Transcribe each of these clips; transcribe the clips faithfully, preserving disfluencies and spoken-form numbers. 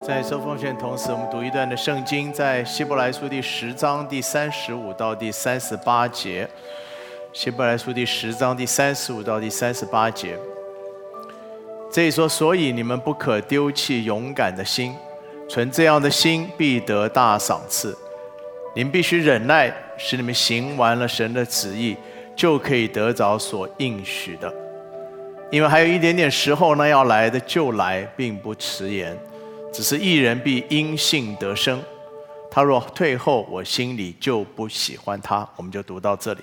在收奉献同时，我们读一段的圣经，在希伯来书第十章第三十五到第三十八节。希伯来书第十章第三十五到第三十八节，这里说：所以你们不可丢弃勇敢的心，存这样的心，必得大赏赐。你们必须忍耐，使你们行完了神的旨意，就可以得着所应许的。因为还有一点点时候呢，要来的就来，并不迟延。只是义人必因信得生，他若退后，我心里就不喜欢他。我们就读到这里。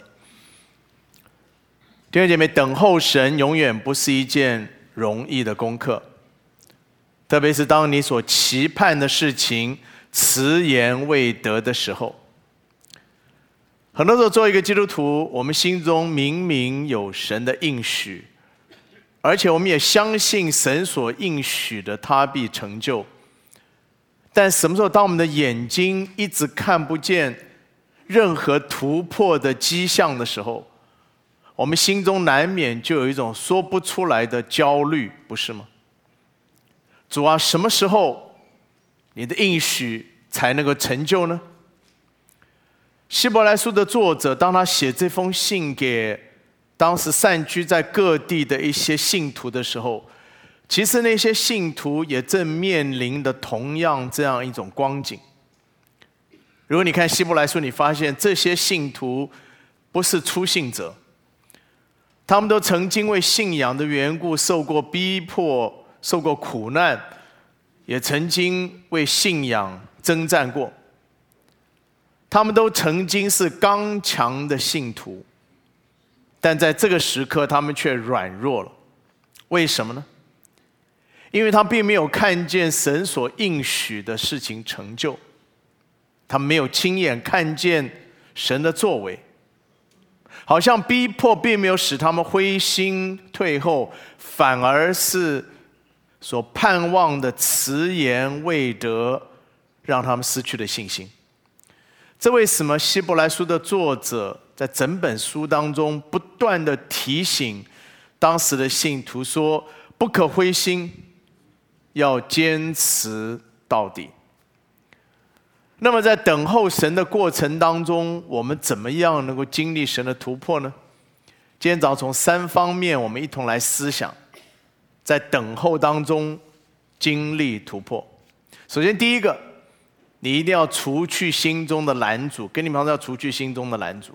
弟兄姐妹，等候神永远不是一件容易的功课，特别是当你所期盼的事情迟延未得的时候。很多时候作为一个基督徒，我们心中明明有神的应许，而且我们也相信神所应许的他必成就。但什么时候当我们的眼睛一直看不见任何突破的迹象的时候，我们心中难免就有一种说不出来的焦虑，不是吗？主啊，什么时候你的应许才能够成就呢？希伯来书的作者，当他写这封信给当时散居在各地的一些信徒的时候，其实那些信徒也正面临的同样这样一种光景。如果你看希伯来书，你发现这些信徒不是初信者，他们都曾经为信仰的缘故受过逼迫，受过苦难，也曾经为信仰征战过。他们都曾经是刚强的信徒，但在这个时刻他们却软弱了。为什么呢？因为他并没有看见神所应许的事情成就，他们没有亲眼看见神的作为，好像逼迫并没有使他们灰心退后，反而是所盼望的迟延未得，让他们失去了信心。这为什么希伯来书的作者在整本书当中不断的提醒当时的信徒说，不可灰心，要坚持到底。那么在等候神的过程当中，我们怎么样能够经历神的突破呢？今天早上从三方面我们一同来思想，在等候当中经历突破。首先第一个，你一定要除去心中的拦阻。跟你们说要除去心中的拦阻。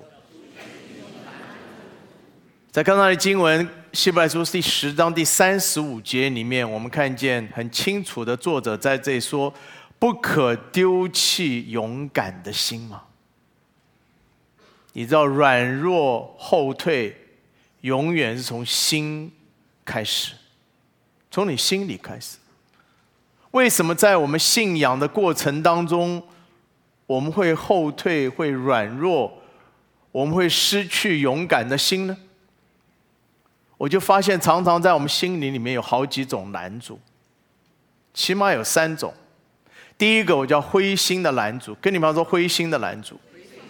在刚才的经文希伯来书第十章第三十五节里面，我们看见很清楚的，作者在这里说，不可丢弃勇敢的心吗？你知道软弱后退永远是从心开始，从你心里开始。为什么在我们信仰的过程当中，我们会后退，会软弱，我们会失去勇敢的心呢？我就发现常常在我们心里里面有好几种拦阻，起码有三种。第一个我叫灰心的拦阻，跟你们说灰心的拦阻。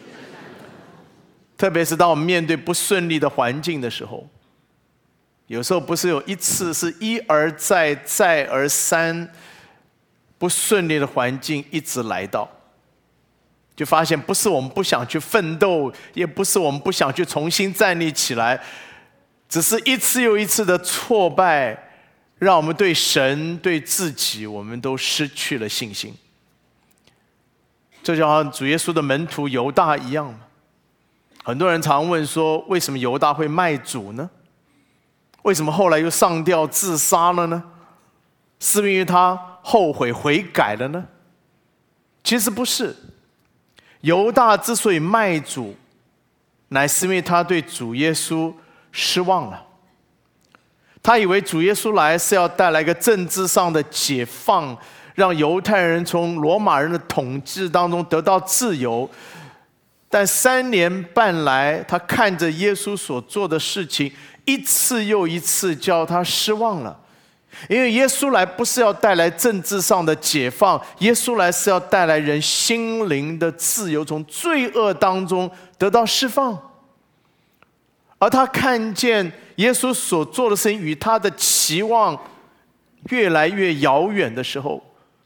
特别是当我们面对不顺利的环境的时候，有时候不是有一次，是一而再再而三不顺利的环境一直来到，就发现不是我们不想去奋斗，也不是我们不想去重新站立起来，只是一次又一次的挫败，让我们对神对自己我们都失去了信心。这就好像主耶稣的门徒犹大一样嘛。很多人常问说，为什么犹大会卖主呢？为什么后来又上吊自杀了呢？是因为他后悔悔改了呢？其实不是。犹大之所以卖主，乃是因为他对主耶稣失望了。他以为主耶稣来是要带来一个政治上的解放，让犹太人从罗马人的统治当中得到自由。但三年半来，他看着耶稣所做的事情，一次又一次叫他失望了。因为耶稣来不是要带来政治上的解放，耶稣来是要带来人心灵的自由，从罪恶当中得到释放。而他看见耶稣所做的事情与他的期望越来越遥远的时候，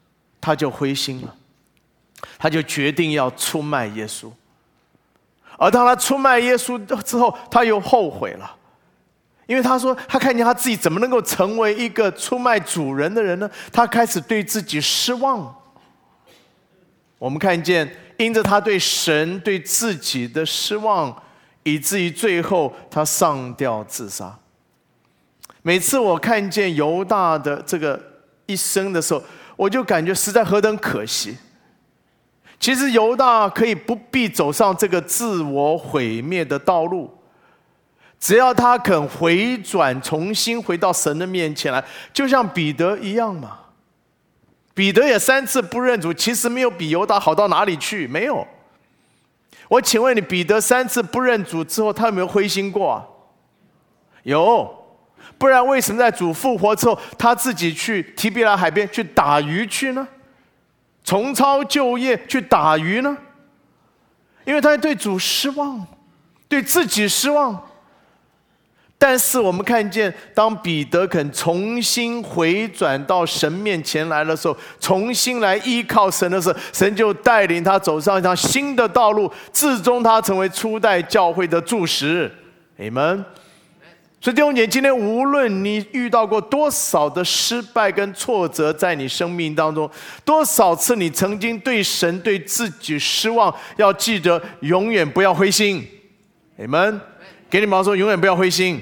他就灰心了，他就决定要出卖耶稣。而当他出卖耶稣之后，他又后悔了，因为他说他看见他自己怎么能够成为一个出卖主人的人呢？他开始对自己失望。我们看见因着他对神对自己的失望，以至于最后他上吊自杀。每次我看见犹大的这个一生的时候，我就感觉实在何等可惜。其实犹大可以不必走上这个自我毁灭的道路，只要他肯回转，重新回到神的面前来，就像彼得一样嘛。彼得也三次不认主，其实没有比犹大好到哪里去，没有。我请问你，彼得三次不认主之后，他有没有灰心过啊？有。不然为什么在主复活之后，他自己去提比拉海边去打鱼去呢？重操旧业去打鱼呢？因为他对主失望，对自己失望。但是我们看见，当彼得肯重新回转到神面前来的时候，重新来依靠神的时候，神就带领他走上一条新的道路，至终他成为初代教会的柱石。阿们。所以弟兄姐妹，今天无论你遇到过多少的失败跟挫折，在你生命当中，多少次你曾经对神对自己失望，要记得永远不要灰心。阿们。给你们说，永远不要灰心。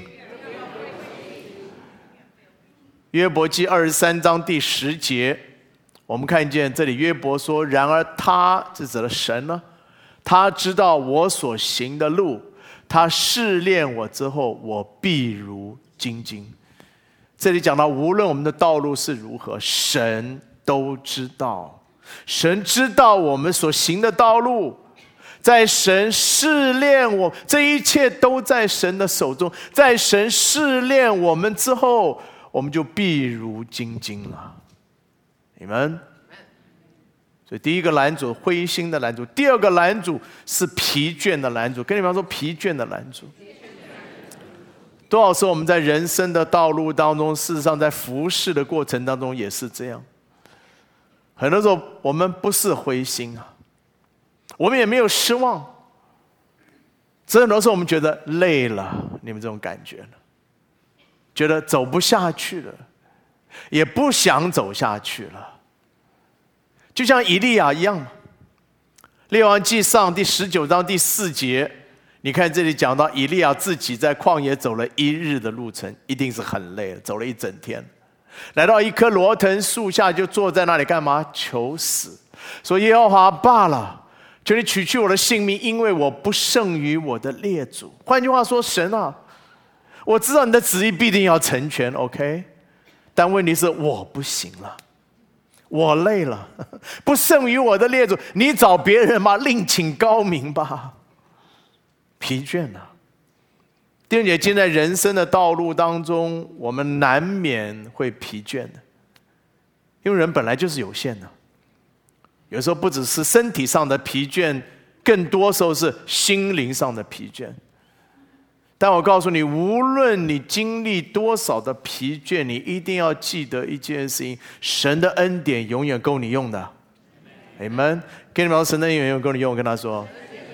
约伯记二十三章第十节，我们看见这里约伯说：“然而他，是指的神呢，他知道我所行的路。他试炼我之后，我必如精金。”这里讲到，无论我们的道路是如何，神都知道。神知道我们所行的道路，在神试炼我，这一切都在神的手中。在神试炼我们之后，我们就必如精金了。你们。所以第一个拦阻，灰心的拦阻；第二个拦阻是疲倦的拦阻。跟你们说，疲倦的拦阻。多少时候我们在人生的道路当中，事实上在服侍的过程当中也是这样。很多时候我们不是灰心啊，我们也没有失望，只是很多时候我们觉得累了，你们这种感觉呢？觉得走不下去了，也不想走下去了。就像以利亚一样嘛，列王纪上第十九章第四节，你看这里讲到以利亚自己在旷野走了一日的路程，一定是很累了，走了一整天，来到一棵罗藤树下，就坐在那里干嘛？求死，说耶和华罢了，求你取去我的性命，因为我不胜于我的列祖。换句话说，神啊，我知道你的旨意必定要成全 ，OK， 但问题是我不行了。我累了，不胜于我的列祖，你找别人吧，另请高明吧。疲倦了。弟兄姐妹，今天在人生的道路当中，我们难免会疲倦的，因为人本来就是有限的。有时候不只是身体上的疲倦，更多时候是心灵上的疲倦。但我告诉你，无论你经历多少的疲倦，你一定要记得一件事情：神的恩典永远够你用的。阿们。给你们说，神的恩典永远够你用，跟他说。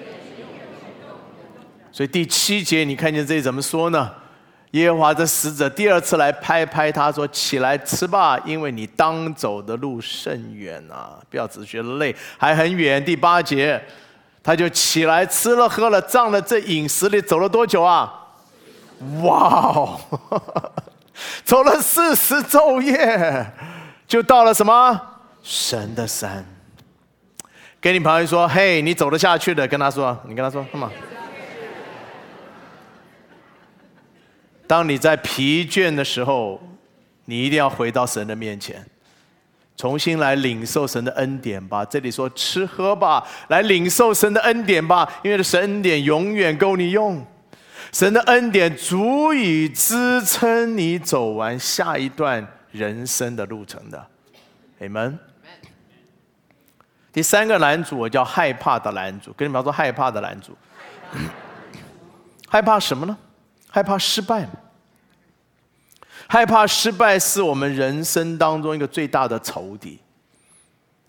所以第七节你看见这里怎么说呢？耶和华的使者第二次来拍拍他说：“起来吃吧，因为你当走的路甚远啊！不要只觉得累，还很远。”第八节他就起来吃了喝了，仗了这饮食里走了多久啊？哇哦，走了四十昼夜，就到了什么？神的山。跟你朋友说：“嘿，你走得下去的。”跟他说，你跟他说，干嘛？当你在疲倦的时候，你一定要回到神的面前，重新来领受神的恩典吧。这里说吃喝吧，来领受神的恩典吧，因为神恩典永远够你用。神的恩典足以支撑你走完下一段人生的路程的。阿们。第三个拦阻，我叫害怕的拦阻。跟你们说，害怕的拦阻。害怕什么呢？害怕失败。害怕失败是我们人生当中一个最大的仇敌。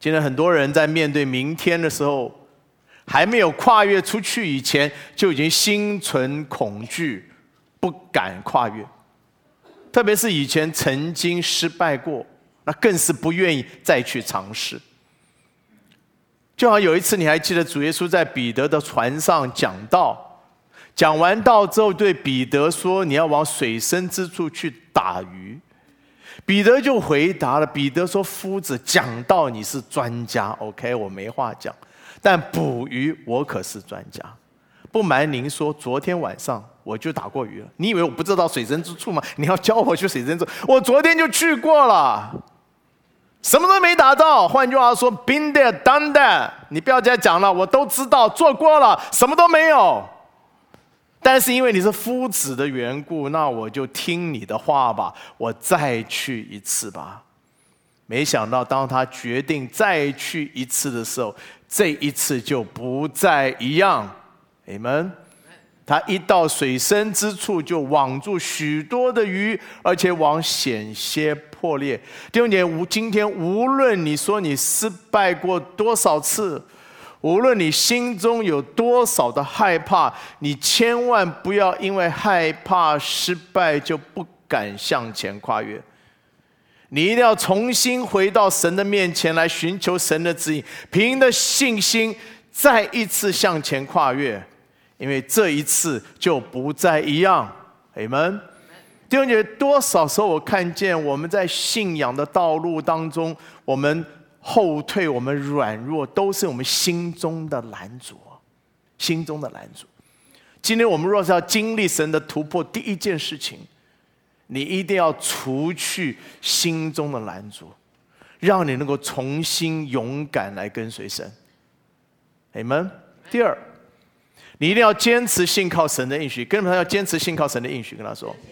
今天很多人在面对明天的时候，还没有跨越出去以前，就已经心存恐惧，不敢跨越。特别是以前曾经失败过，那更是不愿意再去尝试。就好像有一次，你还记得主耶稣在彼得的船上讲道，讲完道之后，对彼得说：“你要往水深之处去打鱼。”彼得就回答了，彼得说：“夫子，讲道你是专家 ，OK， 我没话讲。但捕鱼我可是专家。不瞒您说，昨天晚上我就打过鱼了。你以为我不知道水深之处吗？你要教我去水深之处，我昨天就去过了。”什么都没打到，换句话说 ，been there, done that。你不要再讲了，我都知道，做过了，什么都没有。但是因为你是夫子的缘故，那我就听你的话吧，我再去一次吧。没想到，当他决定再去一次的时候，这一次就不再一样。Amen。他一到水深之处，就网住许多的鱼，而且网险些破裂。弟兄姐妹，今天无论你说你失败过多少次，无论你心中有多少的害怕，你千万不要因为害怕失败就不敢向前跨越。你一定要重新回到神的面前来寻求神的指引，凭着信心再一次向前跨越。因为这一次就不再一样。Amen。弟兄姐妹，多少时候我看见我们在信仰的道路当中，我们后退，我们软弱，都是我们心中的拦阻，心中的拦阻。今天我们若是要经历神的突破，第一件事情，你一定要除去心中的拦阻，让你能够重新勇敢来跟随神。Amen。第二，你一定要坚持信靠神的应许，跟他要坚持信靠神的应许，跟他说。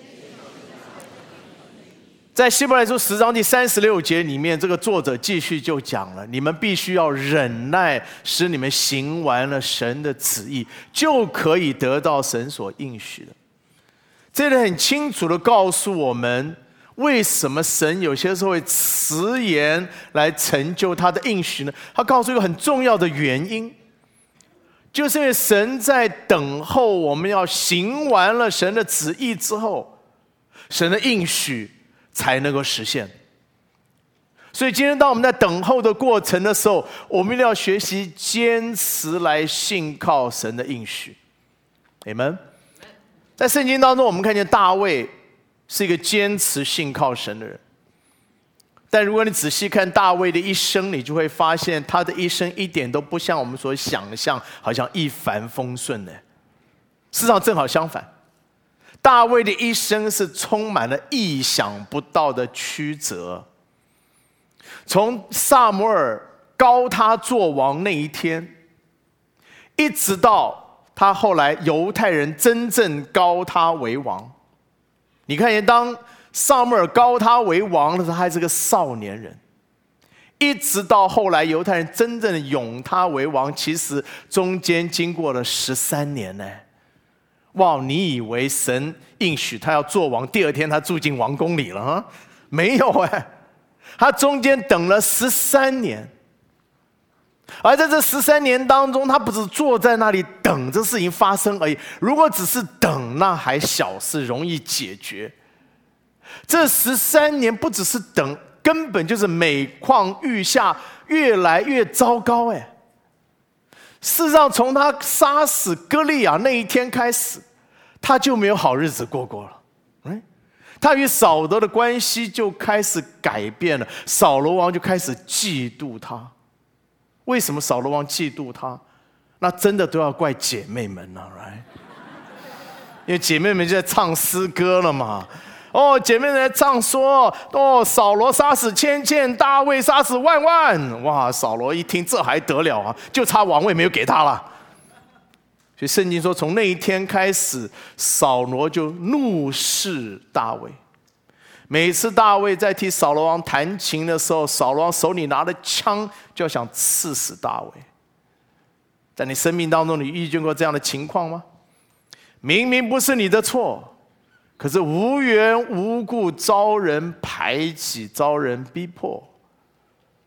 在希伯来书十章第三十六节里面，这个作者继续就讲了：你们必须要忍耐，使你们行完了神的旨意，就可以得到神所应许的。这里很清楚的告诉我们，为什么神有些时候会迟延来成就他的应许呢？他告诉一个很重要的原因。就是因为神在等候我们要行完了神的旨意之后，神的应许才能够实现。所以今天当我们在等候的过程的时候，我们一定要学习坚持来信靠神的应许。Amen。在圣经当中，我们看见大卫是一个坚持信靠神的人。但如果你仔细看大卫的一生，你就会发现他的一生一点都不像我们所想象，好像一帆风顺的。事实上正好相反，大卫的一生是充满了意想不到的曲折。从撒母耳膏他做王那一天，一直到他后来犹太人真正膏他为王。你看见当撒母耳膏他为王的时候，他还是个少年人，一直到后来犹太人真正的拥他为王，其实中间经过了十三年呢。哇，你以为神应许他要做王，第二天他住进王宫里了哈？没有哎，他中间等了十三年。而在这十三年当中，他不是坐在那里等这事情发生而已。如果只是等，那还小事，容易解决。这十三年不只是等，根本就是每况愈下，越来越糟糕。哎，事实上，从他杀死歌利亚那一天开始，他就没有好日子过过了。嗯，他与扫罗的关系就开始改变了，扫罗王就开始嫉妒他。为什么扫罗王嫉妒他？那真的都要怪姐妹们了， right？ 因为姐妹们就在唱诗歌了嘛。哦，姐妹们在唱说，哦，扫罗杀死千千，大卫杀死万万。哇，扫罗一听，这还得了啊？就差王位没有给他了。所以圣经说，从那一天开始，扫罗就怒视大卫。每次大卫在替扫罗王弹琴的时候，扫罗王手里拿着枪，就要想刺死大卫。在你生命当中，你遇见过这样的情况吗？明明不是你的错，可是无缘无故遭人排挤，遭人逼迫。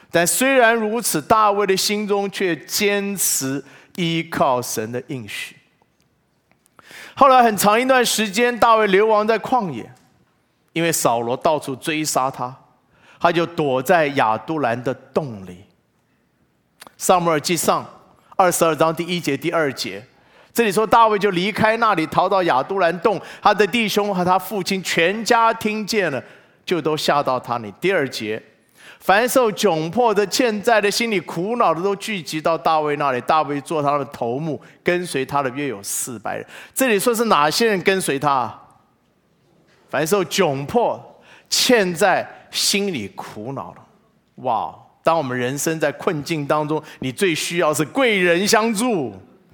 但虽然如此，大卫的心中却坚持依靠神的应许。后来很长一段时间，大卫流亡在旷野，因为扫罗到处追杀他，他就躲在亚杜兰的洞里。撒母耳记上二十二章第一节、第二节，这里说大卫就离开那里，逃到亚杜兰洞，他的弟兄和他父亲全家听见了，就都下到他那里。第二节，凡受窘迫的、欠债的、心里苦恼的，都聚集到大卫那里。大卫做他的头目，跟随他的约有四百人。这里说是哪些人跟随他？凡受窘迫、欠债、心里苦恼的。哇！当我们人生在困境当中，你最需要是贵人相助，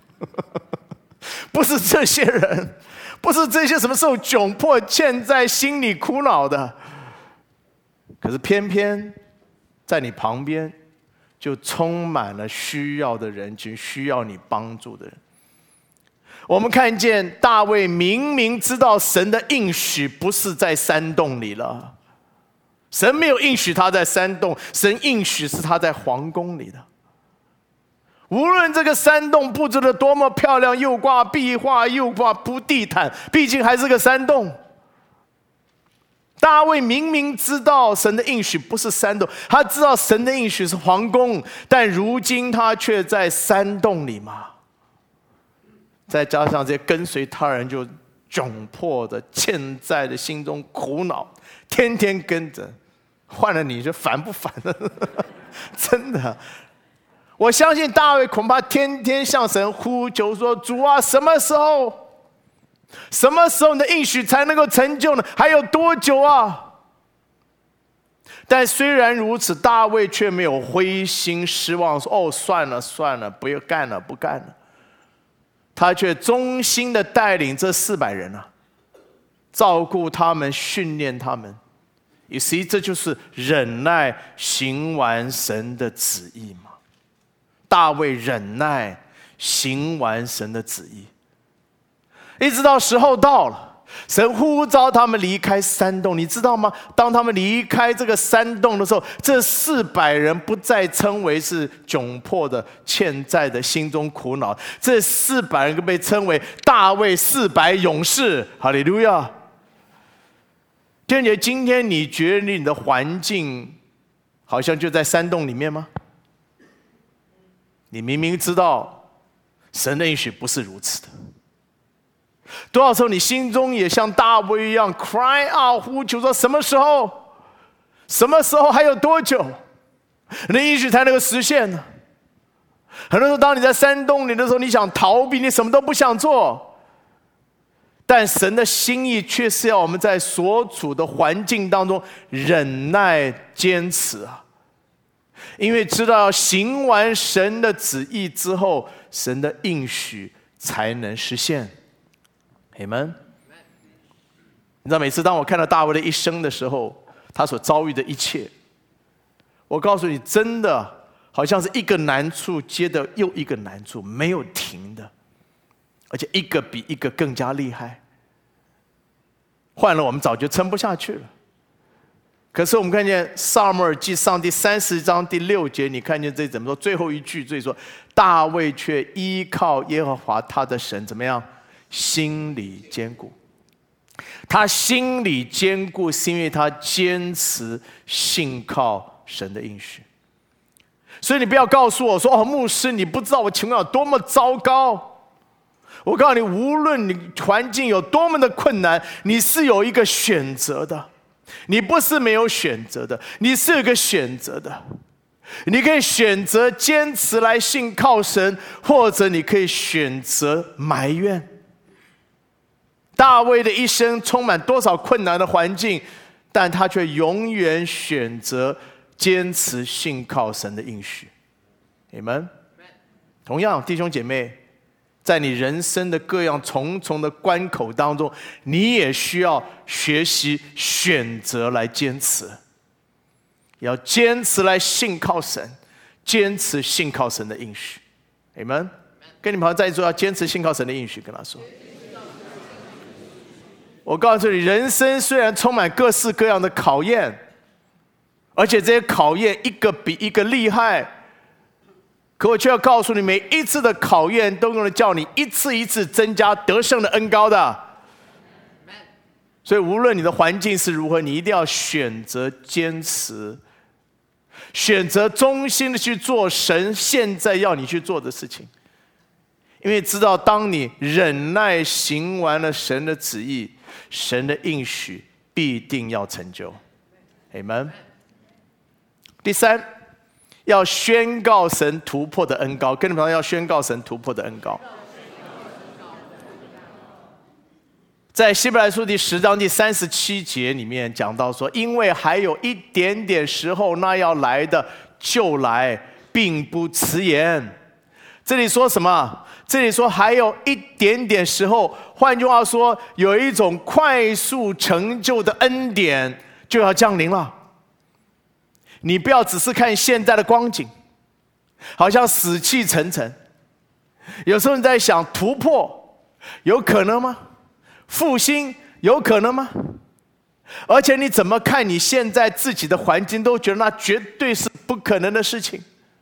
不是这些人，不是这些什么受窘迫、欠债、心里苦恼的。可是偏偏在你旁边就充满了需要的人群，需要你帮助的人。我们看见大卫明明知道神的应许不是在山洞里了，神没有应许他在山洞，神应许是他在皇宫里的。无论这个山洞布置的多么漂亮，又挂壁画，又挂铺地毯，毕竟还是个山洞。大卫明明知道神的应许不是山洞，他知道神的应许是皇宫，但如今他却在山洞里嘛。再加上这些跟随他人就窘迫的、欠债的，心中苦恼，天天跟着，换了你就烦不烦了？真的，我相信大卫恐怕天天向神呼求说：“主啊，什么时候？什么时候你的应许才能够成就呢？还有多久啊？”但虽然如此，大卫却没有灰心失望，说：“哦，算了算了，不要干了，不干了。”他却忠心的带领这四百人啊，照顾他们，训练他们。You see， 这就是忍耐行完神的旨意嘛。大卫忍耐行完神的旨意，一直到时候到了，神呼召他们离开山洞，你知道吗？当他们离开这个山洞的时候，这四百人不再称为是窘迫的、欠债的、心中苦恼，这四百人被称为大卫四百勇士。哈利路亚！弟兄姐妹，今天你觉得你的环境好像就在山洞里面吗？你明明知道神的应许不是如此的。多少时候你心中也像大卫一样 cry out 呼求说：什么时候？什么时候？还有多久？你的应许才能够实现呢？很多时候，当你在山洞里的时候，你想逃避，你什么都不想做。但神的心意却是要我们在所处的环境当中忍耐坚持啊！因为知道行完神的旨意之后，神的应许才能实现。Amen。你知道，每次当我看到大卫的一生的时候，他所遭遇的一切，我告诉你，真的好像是一个难处接着又一个难处，没有停的，而且一个比一个更加厉害。换了我们早就撑不下去了。可是我们看见撒母耳记上第三十章第六节，你看见这怎么说？最后一句，这里说大卫却依靠耶和华他的神，怎么样？心里坚固。他心里坚固，是因为他坚持信靠神的应许。所以你不要告诉我说：“哦，牧师，你不知道我情况有多么糟糕。”我告诉你，无论你环境有多么的困难，你是有一个选择的。你不是没有选择的，你是有一个选择的。你可以选择坚持来信靠神，或者你可以选择埋怨。大卫的一生充满多少困难的环境，但他却永远选择坚持信靠神的应许。你们同样，弟兄姐妹，在你人生的各样重重的关口当中，你也需要学习选择来坚持，要坚持来信靠神，坚持信靠神的应许。你们跟你朋友在一起说，要坚持信靠神的应许，跟他说。我告诉你，人生虽然充满各式各样的考验， 而且这些考验一个比一个厉害。可我却要告诉你，每一次的考验都用来叫你一次一次增加得胜的恩膏的。所以无论你的环境是如何，你一定要选择坚持，选择忠心的去做神现在要你去做的事情。因为知道当你忍耐行完了神的旨意，神的应许必定要成就。Amen。第三，要宣告神突破的恩膏，跟你们说要宣告神突破的恩膏。在希伯来书第十章第三十七节里面讲到说，因为还有一点点时候，那要来的就来，并不迟延。这里说什么？这里说还有一点点时候，换句话说，有一种快速成就的恩典就要降临了。你不要只是看现在的光景，好像死气沉沉。有时候你在想，突破有可能吗？复兴有可能吗？而且你怎么看你现在自己的环境，都觉得那绝对是不可能的事情。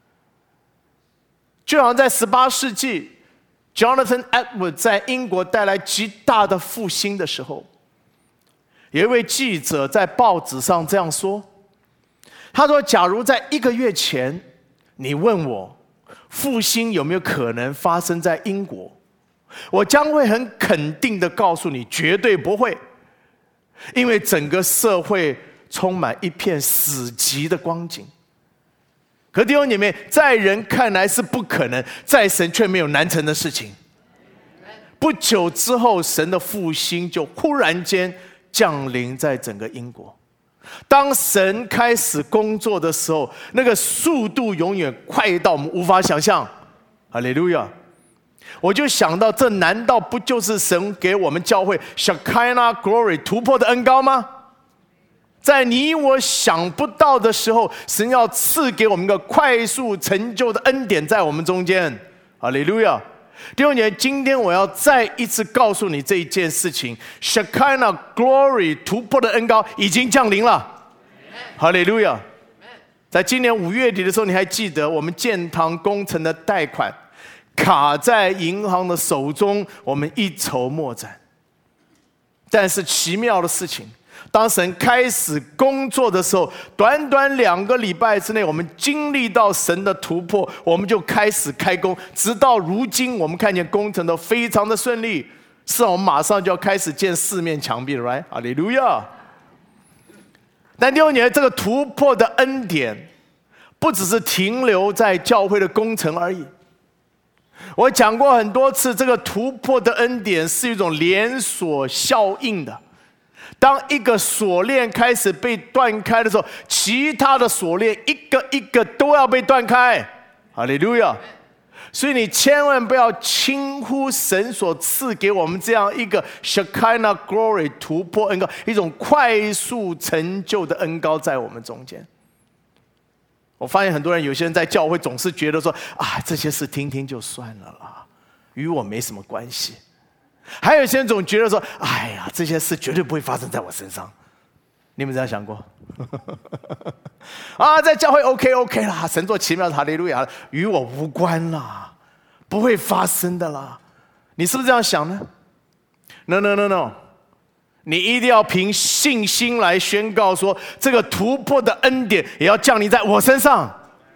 就好像在十八世纪 Jonathan Edwards 在英国带来极大的复兴的时候，有一位记者在报纸上这样说，他说，假如在一个月前你问我复兴有没有可能发生在英国，我将会很肯定的告诉你，绝对不会。因为整个社会充满一片死寂的光景。可弟兄姐妹，在人看来是不可能，在神却没有难成的事情。不久之后，神的复兴就忽然间降临在整个英国。当神开始工作的时候，那个速度永远快到我们无法想象。哈利路亚！我就想到，这难道不就是神给我们教会 Shekinah Glory 突破的恩膏吗？在你我想不到的时候，神要赐给我们一个快速成就的恩典在我们中间。哈利路亚！弟兄姐妹，今天我要再一次告诉你这一件事情， Shekinah Glory 突破的恩膏已经降临了。哈利路亚！在今年五月底的时候，你还记得我们建堂工程的贷款卡在银行的手中，我们一筹莫展。但是奇妙的事情，当神开始工作的时候，短短两个礼拜之内，我们经历到神的突破，我们就开始开工，直到如今，我们看见工程都非常的顺利。是我们马上就要开始建四面墙壁了 ，right？ 哈利路亚！但弟兄姐妹，这个突破的恩典，不只是停留在教会的工程而已。我讲过很多次，这个突破的恩典是一种连锁效应的。当一个锁链开始被断开的时候，其他的锁链一个一个都要被断开。哈利路亚！所以你千万不要轻忽神所赐给我们这样一个 Shekinah Glory 突破恩膏，一种快速成就的恩膏在我们中间。我发现很多人，有些人在教会总是觉得说，啊，这些事听听就算了啦，与我没什么关系。还有些人总觉得说，哎呀，这些事绝对不会发生在我身上。你们这样想过？啊，在教会 OK OK 啦，神作奇妙的哈利路亚，与我无关啦，不会发生的啦。你是不是这样想呢？ No No No No， 你一定要凭信心来宣告说，这个突破的恩典也要降临在我身上。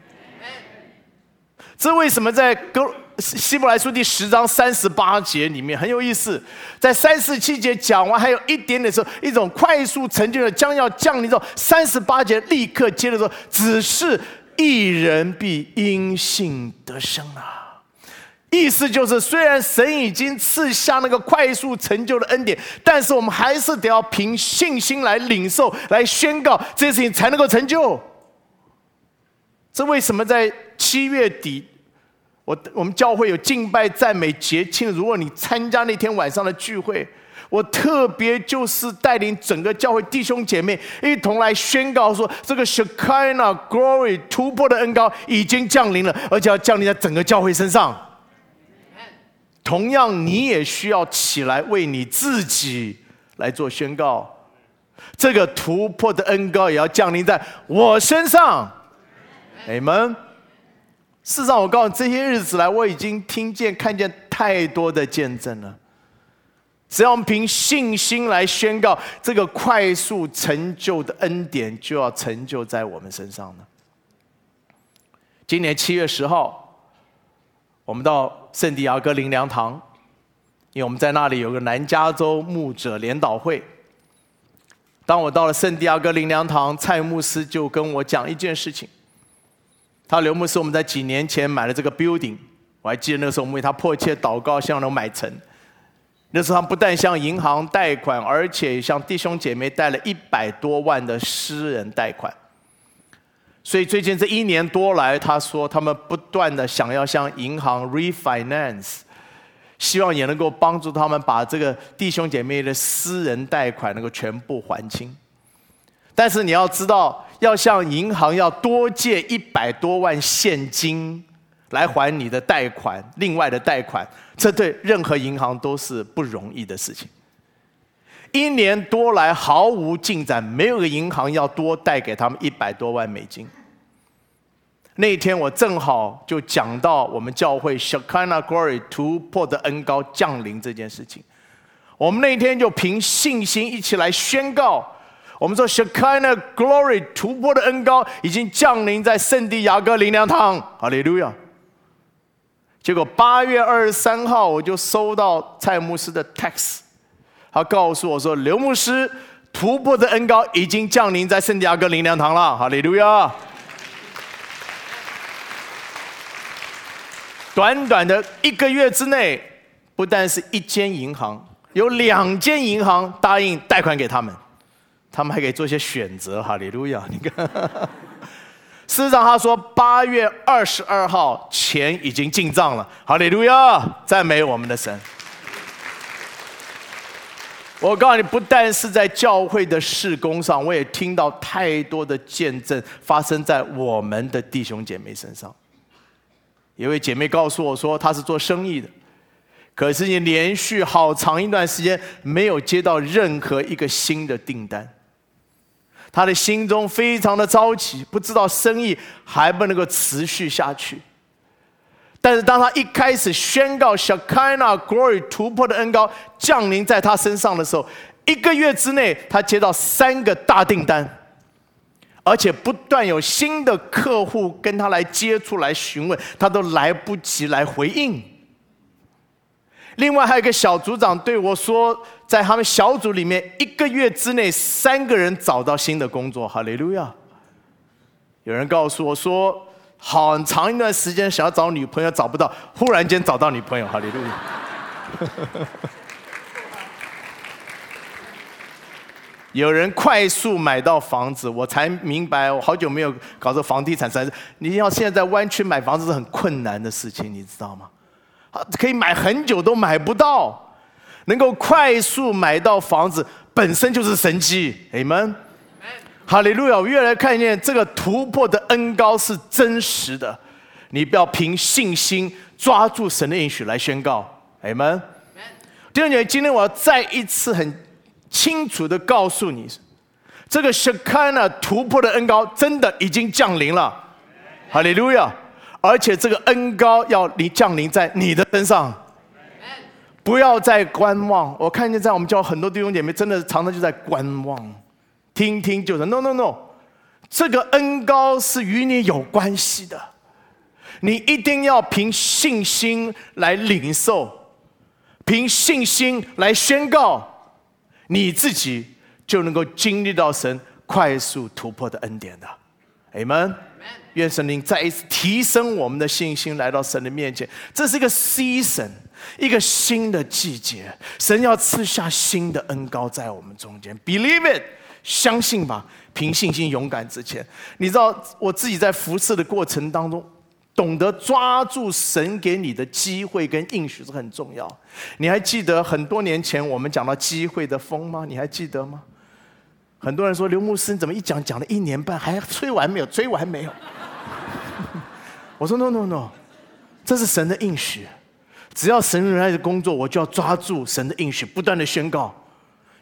这为什么在希伯来书第十章三十八节里面很有意思？在三十七节讲完还有一点点的时候，一种快速成就的将要降临之后，三十八节立刻接着说：“只是一人必因信得生啊。”意思就是，虽然神已经赐下那个快速成就的恩典，但是我们还是得要凭信心来领受、来宣告这件事情才能够成就。这为什么在七月底，我我们教会有敬拜赞美节庆？如果你参加那天晚上的聚会，我特别就是带领整个教会弟兄姐妹一同来宣告说，这个 Shekinah Glory 突破的恩膏已经降临了，而且要降临在整个教会身上。同样，你也需要起来为你自己来做宣告。 这个突破的恩膏也要降临在我身上。阿们。事实上，我告诉你，这些日子来，我已经听见、看见太多的见证了。只要我们凭信心来宣告，这个快速成就的恩典就要成就在我们身上了。今年七月十号，我们到圣地亚哥灵粮堂，因为我们在那里有个南加州牧者联祷会。当我到了圣地亚哥灵粮堂，蔡牧师就跟我讲一件事情。他刘牧师，我们在几年前买了这个 building， 我还记得那时候我们为他迫切祷告，希望能买成。那时候他不但向银行贷款，而且向弟兄姐妹贷了一百多万的私人贷款。所以最近这一年多来，他说他们不断的想要向银行 refinance， 希望也能够帮助他们把这个弟兄姐妹的私人贷款能够全部还清。但是你要知道，要向银行要多借一百多万现金来还你的贷款，另外的贷款，这对任何银行都是不容易的事情。一年多来毫无进展，没有个银行要多贷给他们一百多万美金。那一天我正好就讲到我们教会 Shekinah Glory 突破的恩膏降临这件事情。我们那一天就凭信心一起来宣告，我们说 Shekinah Glory 突破的恩膏已经降临在圣地亚哥灵粮堂，哈利路亚。结果八月二十三号，我就收到蔡牧师的 text， 他告诉我说，刘牧师，突破的恩膏已经降临在圣地亚哥灵粮堂了，哈利路亚。短短的一个月之内，不但是一间银行，有两间银行答应贷款给他们，他们还可以做一些选择，哈利路亚！你看，事实上他说八月二十二号钱已经进账了，哈利路亚！赞美我们的神。我告诉你，不但是在教会的事工上，我也听到太多的见证发生在我们的弟兄姐妹身上。有位姐妹告诉我说，她是做生意的，可是你连续好长一段时间没有接到任何一个新的订单，她的心中非常的着急，不知道生意还不能够持续下去。但是当她一开始宣告 Shekinah Glory 突破的恩膏降临在她身上的时候，一个月之内她接到三个大订单，而且不断有新的客户跟他来接触、来询问，他都来不及来回应。另外还有一个小组长对我说，在他们小组里面，一个月之内三个人找到新的工作，哈利路亚。有人告诉我说，好长一段时间想要找女朋友找不到，忽然间找到女朋友，哈利路亚。有人快速买到房子，我才明白，我好久没有搞这房地产产业。你要现在在湾区买房子是很困难的事情，你知道吗？可以买很久都买不到，能够快速买到房子本身就是神迹。Amen，哈利路亚！我越来越看见这个突破的恩膏是真实的，你不要凭信心抓住神的应许来宣告。Amen。弟兄姐妹，今天我要再一次很清楚的告诉你，这个 Shekinah 突破的恩膏真的已经降临了，哈利路亚！而且这个恩膏要你降临在你的身上，不要再观望。我看见在我们教很多弟兄姐妹真的常常就在观望，听听就是 no no no， 这个恩膏是与你有关系的，你一定要凭信心来领受，凭信心来宣告。你自己就能够经历到神快速突破的恩典的 Amen。 愿神灵再一次提升我们的信心，来到神的面前。这是一个 season， 一个新的季节，神要赐下新的恩膏在我们中间。 Believe it， 相信吧，凭信心勇敢之前。你知道我自己在服侍的过程当中，懂得抓住神给你的机会跟应许是很重要。你还记得很多年前我们讲到机会的风吗？你还记得吗？很多人说，刘牧师你怎么一讲讲了一年半，还吹完没有？吹完没有？我说 no no no， 这是神的应许。只要神仍然在工作，我就要抓住神的应许，不断的宣告。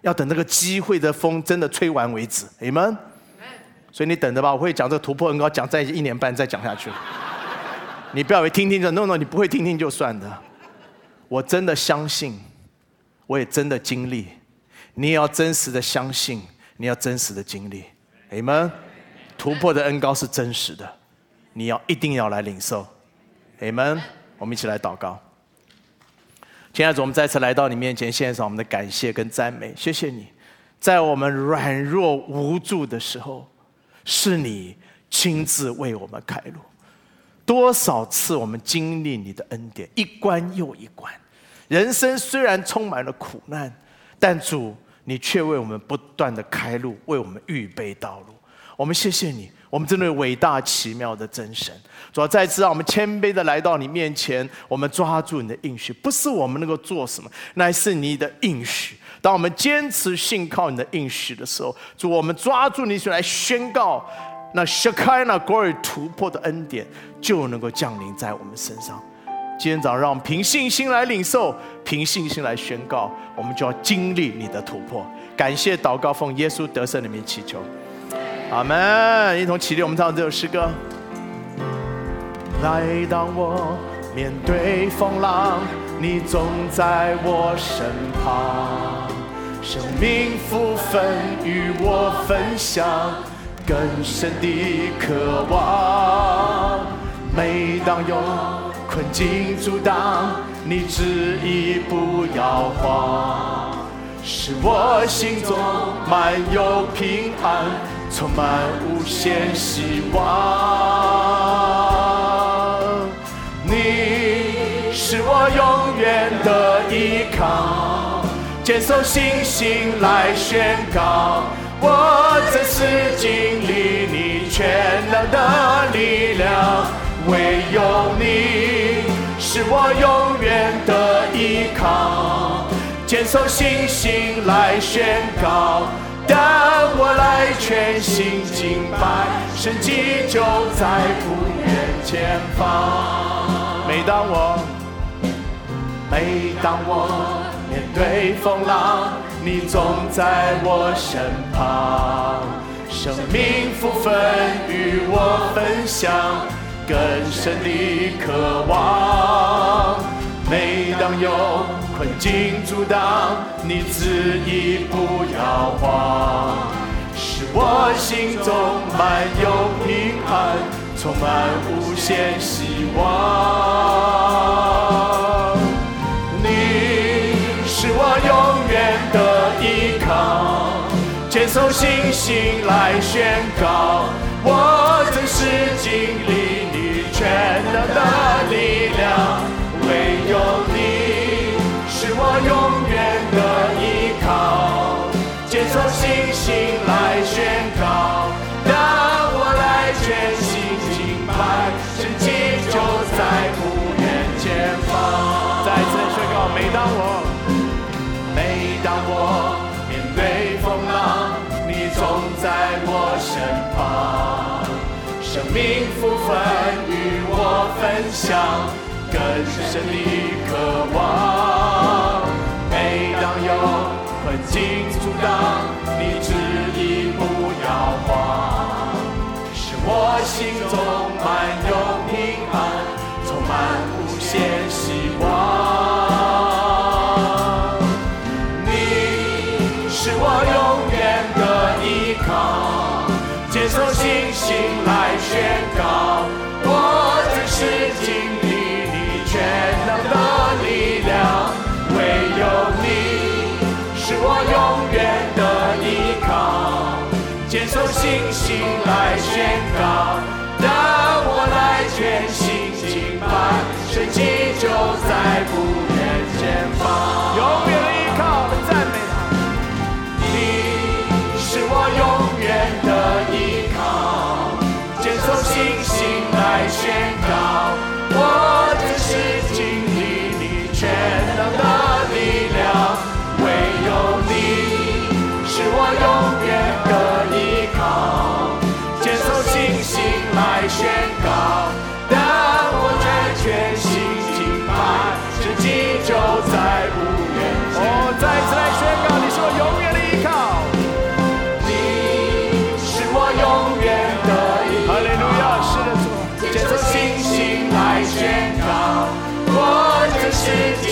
要等那个机会的风真的吹完为止。Amen。所以你等着吧，我会讲这个突破恩膏，讲在一年半再讲下去。你不要以为听听就 no no， 你不会听听就算的。我真的相信，我也真的经历。你也要真实的相信，你要真实的经历。Amen。突破的恩膏是真实的，你要一定要来领受。Amen。我们一起来祷告。亲爱的主，我们再次来到你面前，献上我们的感谢跟赞美。谢谢你，在我们软弱无助的时候，是你亲自为我们开路。多少次我们经历你的恩典，一关又一关。人生虽然充满了苦难，但主，你却为我们不断的开路，为我们预备道路。我们谢谢你，我们真的伟大奇妙的真神。主要再次让我们谦卑的来到你面前，我们抓住你的应许，不是我们能够做什么，乃是你的应许。当我们坚持信靠你的应许的时候，主，我们抓住你来宣告，那 Shekinah Glory 突破的恩典就能够降临在我们身上。今天早上让我们凭信心来领受，凭信心来宣告，我们就要经历你的突破。感谢祷告，奉耶稣得胜的名祈求，阿们。一同起立，我们唱这首诗歌。来，当我面对风浪，你总在我身旁，生命福分与我分享，更深的渴望。每当有困境阻挡，你旨意不要慌，使我心中满有平安，充满无限希望。你是我永远的依靠，坚守信心来宣告，我真实经历你全能的力量。唯有你是我永远的依靠，坚守信心来宣告，当我来全心敬拜，神迹就在不远前方。每当我每当我面对风浪，你总在我身旁，生命福分与我分享，更深的渴望。每当有困境阻挡，你旨意不要慌，使我心中满有平安，充满无限希望。你是我永远的依靠，坚守信心来宣告，我真实经历你全能的力量。唯有你是我永远的依靠，坚守信心来宣告，当我来全心敬拜，神迹就在不远前方。再次宣告，每当我每当我面对风浪，你总在我身旁，生命福分与我分享，更深的渴望。每当有困境阻挡，你旨意不要慌，使我心中满有平安，充满无限希望。你是我永远的依靠，坚守信心来宣告，我真实经历你全能的力量。唯有你是我永远的依靠，坚守信心来宣告，当我来全心敬拜，神迹就在不远前方。永远的依靠，赞美他。你是我永远的依靠，坚守信心来宣告，我真实经历你全能的力量。唯有你是我永远的依靠，坚守信心来宣告。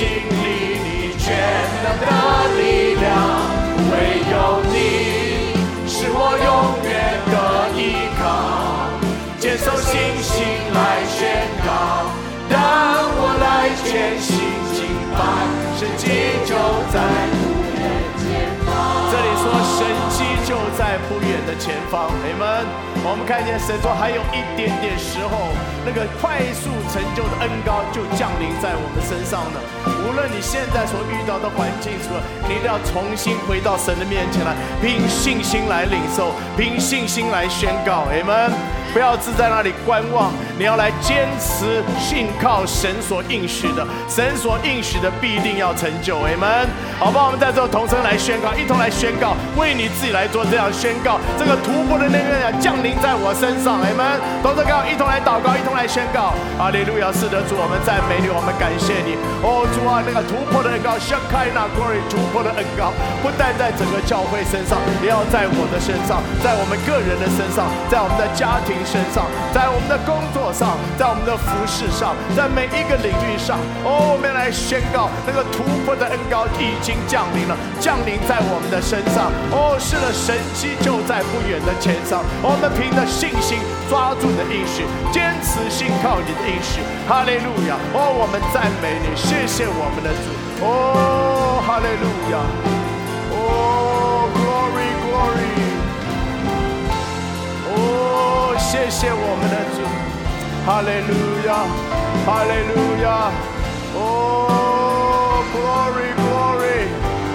经历你全能的力量，唯有你是我永远的依靠，坚守信心来宣告，当我来全心敬拜，神迹就在不远前方。这里说神迹就在不远的前方，阿们。我们看见神说还有一点点时候，那个快速成就的恩膏就降临在我们身上了。无论你现在所遇到的环境如何，你一定要重新回到神的面前来，凭信心来领受，凭信心来宣告，阿们。不要只在那里观望，你要来坚持信靠神所应许的，神所应许的必定要成就，阿们。好不好？我们在这同声来宣告，一同来宣告，为你自己来做这样宣告，这个突破的那个人降临在我身上，阿们。同声告，一同来祷告，一同来宣告，哈利路亚！是的，主，我们赞美你，我们感谢你。哦，主啊，那个突破的恩膏，像开那 glory 突破的恩膏，不但在整个教会身上，也要在我的身上，在我们个人的身上，在我们的家庭身上，在我们的工作上，在我们的服事上，在每一个领域上，哦，我们来宣告那个突破的恩膏已经降临了，降临在我们的身上。哦，是的，神迹就在不远的前上。我们凭着信心抓住你的应许，坚持信靠你的应许。哈利路亚！哦，我们赞美你，谢谢我们的主。哦，哈利路亚！哦 ，glory glory！ 哦，谢谢我们的主。哈利路亚，哈利路亚！哦 ，glory glory！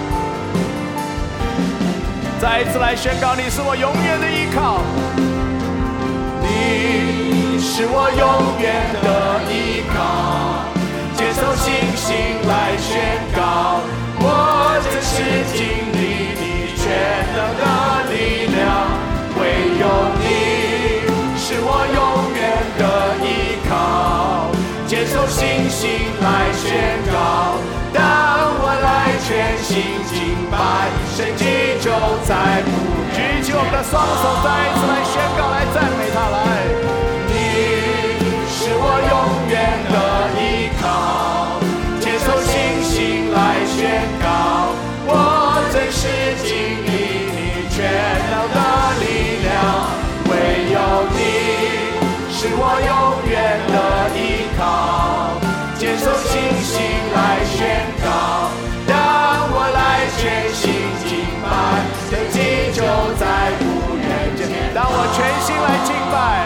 再一次来宣告，你是我永远的依靠，你是我永远的依靠，接受信心来宣告，我真是经历你全能的力量，唯有你是我永远的依靠，接受信心来宣告，当我来全心敬拜，神迹就在不远。举起我们的双手，再一次来宣告，来赞美他，来。你是我永远的依靠，接受信心来宣告，我真是经历你全能的力量，唯有你是我永远的依靠，接受信心来宣告，当我来全心敬拜，神迹就在不远前。当我全心来敬拜，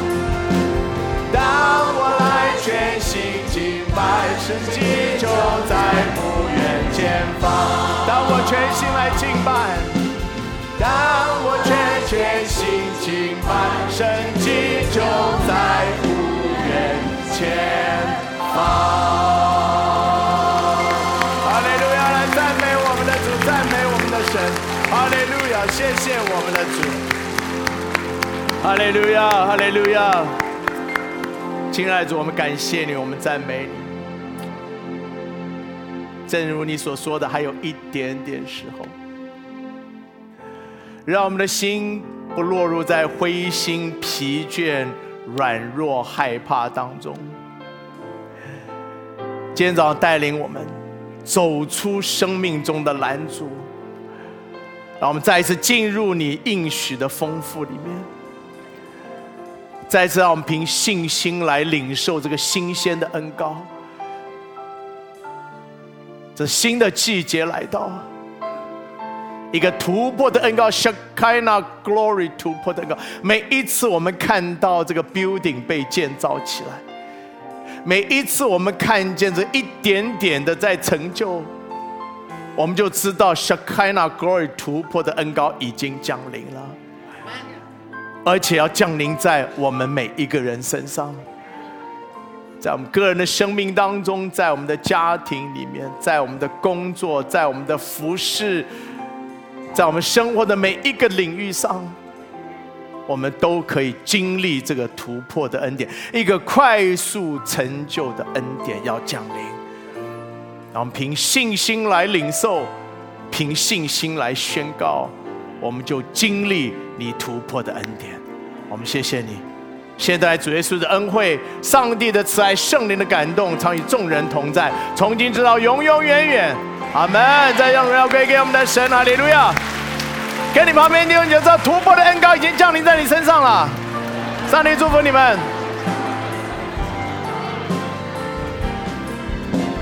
当我来全心敬拜，神迹就在不远前方。当我全心来敬拜，当我全全心敬拜，神迹就在不远前方。哈利路亚！来赞美我们的主，赞美我们的神。哈利路亚！谢谢我们的主。哈利路亚！哈利路亚！亲爱的主，我们感谢你，我们赞美你。正如你所说的，还有一点点时候，让我们的心不落入在灰心、疲倦、软弱、害怕当中。今天早上带领我们走出生命中的拦阻，让我们再一次进入你应许的丰富里面。再次让我们凭信心来领受这个新鲜的恩膏。这新的季节来到，一个突破的恩膏 Shekinah Glory 突破的恩膏。每一次我们看到这个 building 被建造起来，每一次我们看见这一点点的在成就，我们就知道 Shekinah Glory 突破的恩膏已经降临了，而且要降临在我们每一个人身上，在我们个人的生命当中，在我们的家庭里面，在我们的工作，在我们的服事，在我们生活的每一个领域上，我们都可以经历这个突破的恩典，一个快速成就的恩典要降临。然后凭信心来领受，凭信心来宣告，我们就经历你突破的恩典。我们谢谢你， 现在主耶稣的恩惠、上帝的慈爱、圣灵的感动，常与众人同在，从今直到永永远远。阿门！再让荣耀归给我们的神，哈利路亚！跟你旁边弟兄，你就知道突破的恩膏已经降临在你身上了。上帝祝福你们。